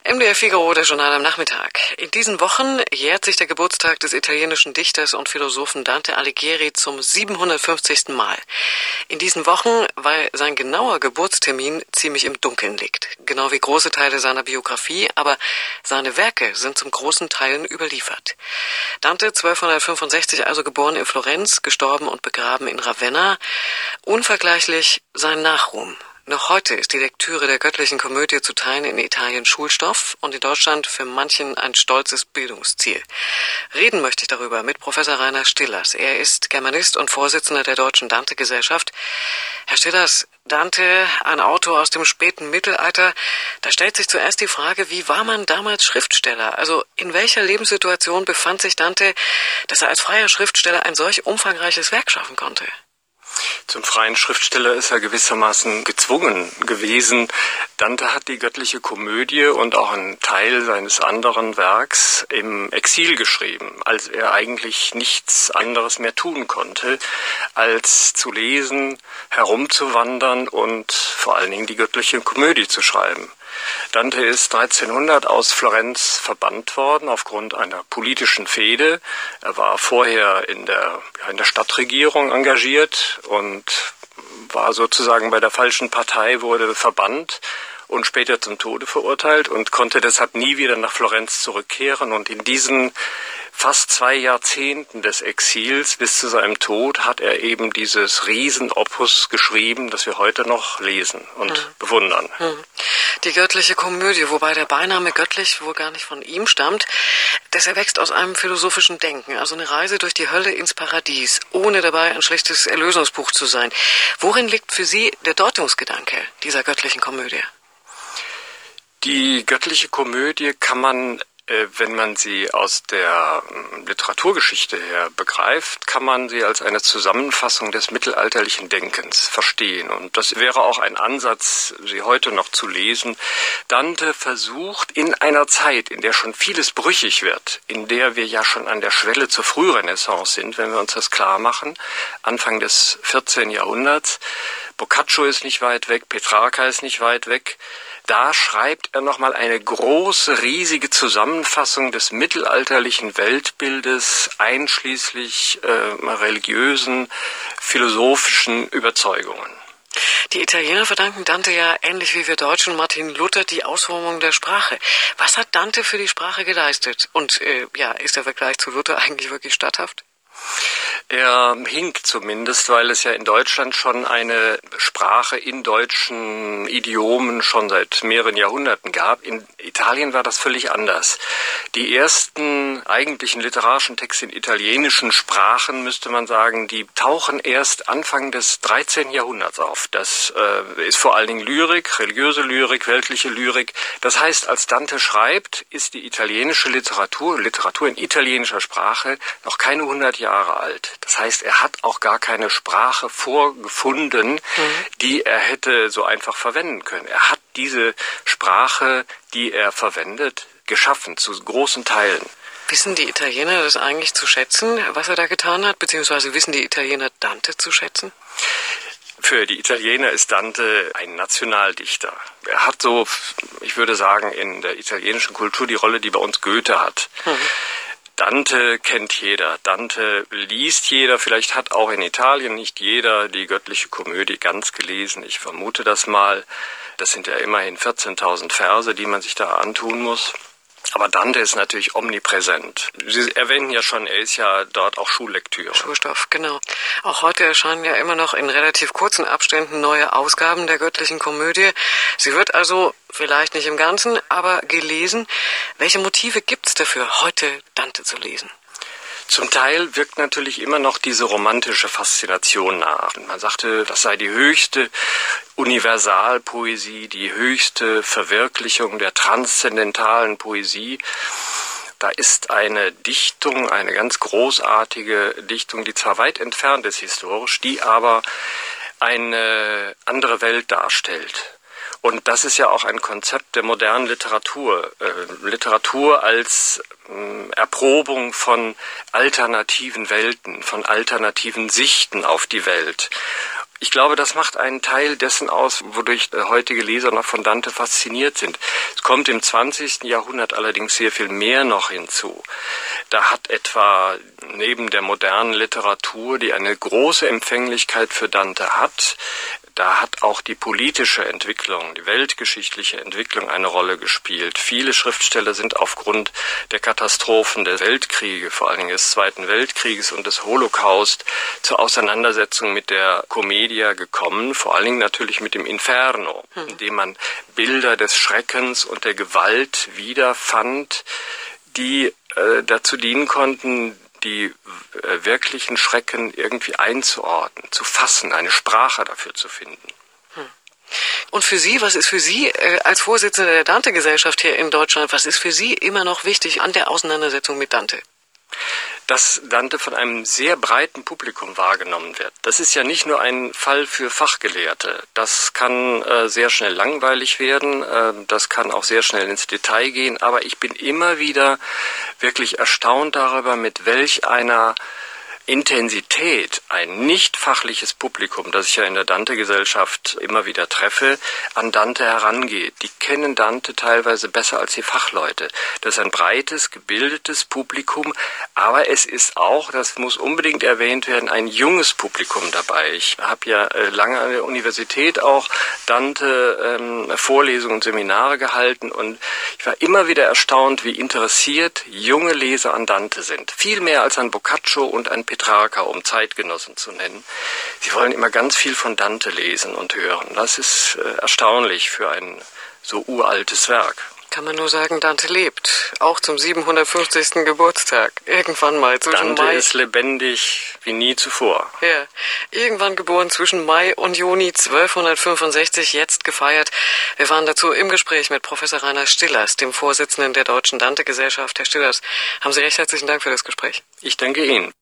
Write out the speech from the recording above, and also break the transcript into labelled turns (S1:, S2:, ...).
S1: MDR Figaro, der Journal am Nachmittag. In diesen Wochen jährt sich der Geburtstag des italienischen Dichters und Philosophen Dante Alighieri zum 750. Mal. In diesen Wochen, weil sein genauer Geburtstermin ziemlich im Dunkeln liegt. Genau wie große Teile seiner Biografie, aber seine Werke sind zum großen Teil überliefert. Dante, 1265 also geboren in Florenz, gestorben und begraben in Ravenna. Unvergleichlich sein Nachruhm. Noch heute ist die Lektüre der Göttlichen Komödie zu Teilen in Italien Schulstoff und in Deutschland für manchen ein stolzes Bildungsziel. Reden möchte ich darüber mit Professor Rainer Stillers. Er ist Germanist und Vorsitzender der Deutschen Dante-Gesellschaft. Herr Stillers, Dante, ein Autor aus dem späten Mittelalter, da stellt sich zuerst die Frage, wie war man damals Schriftsteller? Also in welcher Lebenssituation befand sich Dante, dass er als freier Schriftsteller ein solch umfangreiches Werk schaffen konnte?
S2: Zum freien Schriftsteller ist er gewissermaßen gezwungen gewesen. Dante hat die Göttliche Komödie und auch einen Teil seines anderen Werks im Exil geschrieben, als er eigentlich nichts anderes mehr tun konnte, als zu lesen, herumzuwandern und vor allen Dingen die Göttliche Komödie zu schreiben. Dante ist 1300 aus Florenz verbannt worden aufgrund einer politischen Fehde. Er war vorher in der Stadtregierung engagiert und war sozusagen bei der falschen Partei, wurde verbannt und später zum Tode verurteilt und konnte deshalb nie wieder nach Florenz zurückkehren. Und in diesen fast 2 Jahrzehnten des Exils bis zu seinem Tod hat er eben dieses Riesenopus geschrieben, das wir heute noch lesen und bewundern.
S1: Die Göttliche Komödie, wobei der Beiname göttlich wohl gar nicht von ihm stammt, das erwächst aus einem philosophischen Denken, also eine Reise durch die Hölle ins Paradies, ohne dabei ein schlechtes Erlösungsbuch zu sein. Worin liegt für Sie der Deutungsgedanke dieser Göttlichen Komödie?
S2: Die Göttliche Komödie kann man, wenn man sie aus der Literaturgeschichte her begreift, kann man sie als eine Zusammenfassung des mittelalterlichen Denkens verstehen. Und das wäre auch ein Ansatz, sie heute noch zu lesen. Dante versucht in einer Zeit, in der schon vieles brüchig wird, in der wir ja schon an der Schwelle zur Frührenaissance sind, wenn wir uns das klar machen, Anfang des 14. Jahrhunderts, Boccaccio ist nicht weit weg, Petrarca ist nicht weit weg, da schreibt er nochmal eine große, riesige Zusammenfassung des mittelalterlichen Weltbildes, einschließlich religiösen, philosophischen Überzeugungen.
S1: Die Italiener verdanken Dante ja, ähnlich wie wir Deutschen, Martin Luther, die Ausformung der Sprache. Was hat Dante für die Sprache geleistet? Und ist der Vergleich zu Luther eigentlich wirklich statthaft?
S2: Er hinkt zumindest, weil es ja in Deutschland schon eine Sprache in deutschen Idiomen schon seit mehreren Jahrhunderten gab. In Italien war das völlig anders. Die ersten eigentlichen literarischen Texte in italienischen Sprachen, müsste man sagen, die tauchen erst Anfang des 13. Jahrhunderts auf. Das ist vor allen Dingen Lyrik, religiöse Lyrik, weltliche Lyrik. Das heißt, als Dante schreibt, ist die italienische Literatur in italienischer Sprache noch keine 100 Jahre alt. Das heißt, er hat auch gar keine Sprache vorgefunden, die er hätte so einfach verwenden können. Er hat diese Sprache, die er verwendet, geschaffen, zu großen Teilen.
S1: Wissen die Italiener das eigentlich zu schätzen, was er da getan hat? Beziehungsweise wissen die Italiener Dante zu schätzen?
S2: Für die Italiener ist Dante ein Nationaldichter. Er hat so, ich würde sagen, in der italienischen Kultur die Rolle, die bei uns Goethe hat. Dante kennt jeder, Dante liest jeder, vielleicht hat auch in Italien nicht jeder die Göttliche Komödie ganz gelesen. Ich vermute das mal. Das sind ja immerhin 14.000 Verse, die man sich da antun muss. Aber Dante ist natürlich omnipräsent. Sie erwähnen ja schon, er ist ja dort auch Schullektüre.
S1: Schulstoff, genau. Auch heute erscheinen ja immer noch in relativ kurzen Abständen neue Ausgaben der Göttlichen Komödie. Sie wird also vielleicht nicht im Ganzen, aber gelesen. Welche Motive gibt's dafür, heute Dante zu lesen?
S2: Zum Teil wirkt natürlich immer noch diese romantische Faszination nach. Man sagte, das sei die höchste Universalpoesie, die höchste Verwirklichung der transzendentalen Poesie. Da ist eine Dichtung, eine ganz großartige Dichtung, die zwar weit entfernt ist historisch, die aber eine andere Welt darstellt. Und das ist ja auch ein Konzept der modernen Literatur. Literatur als Erprobung von alternativen Welten, von alternativen Sichten auf die Welt. Ich glaube, das macht einen Teil dessen aus, wodurch heutige Leser noch von Dante fasziniert sind. Es kommt im 20. Jahrhundert allerdings sehr viel mehr noch hinzu. Da hat etwa neben der modernen Literatur, die eine große Empfänglichkeit für Dante hat, da hat auch die politische Entwicklung, die weltgeschichtliche Entwicklung eine Rolle gespielt. Viele Schriftsteller sind aufgrund der Katastrophen der Weltkriege, vor allen Dingen des Zweiten Weltkrieges und des Holocaust, zur Auseinandersetzung mit der Commedia gekommen, vor allen Dingen natürlich mit dem Inferno, in dem man Bilder des Schreckens und der Gewalt wiederfand, die dazu dienen konnten, die wirklichen Schrecken irgendwie einzuordnen, zu fassen, eine Sprache dafür zu finden.
S1: Und für Sie, was ist für Sie als Vorsitzender der Dante-Gesellschaft hier in Deutschland, was ist für Sie immer noch wichtig an der Auseinandersetzung mit Dante?
S2: Dass Dante von einem sehr breiten Publikum wahrgenommen wird. Das ist ja nicht nur ein Fall für Fachgelehrte. Das kann sehr schnell langweilig werden, das kann auch sehr schnell ins Detail gehen, aber ich bin immer wieder wirklich erstaunt darüber, mit welch einer Intensität ein nicht fachliches Publikum, das ich ja in der Dante-Gesellschaft immer wieder treffe, an Dante herangeht. Die kennen Dante teilweise besser als die Fachleute. Das ist ein breites, gebildetes Publikum, aber es ist auch, das muss unbedingt erwähnt werden, ein junges Publikum dabei. Ich habe ja lange an der Universität auch Dante Vorlesungen und Seminare gehalten und ich war immer wieder erstaunt, wie interessiert junge Leser an Dante sind. Viel mehr als an Boccaccio und an Petrarca, um Zeitgenossen zu nennen. Sie wollen immer ganz viel von Dante lesen und hören. Das ist erstaunlich für ein so uraltes Werk.
S1: Kann man nur sagen, Dante lebt, auch zum 750. Geburtstag. Irgendwann mal zwischen
S2: Dante
S1: Mai...
S2: ist lebendig wie nie zuvor.
S1: Ja, irgendwann geboren zwischen Mai und Juni 1265, jetzt gefeiert. Wir waren dazu im Gespräch mit Professor Rainer Stillers, dem Vorsitzenden der Deutschen Dante-Gesellschaft. Herr Stillers, haben Sie recht herzlichen Dank für das Gespräch.
S2: Ich danke Ihnen.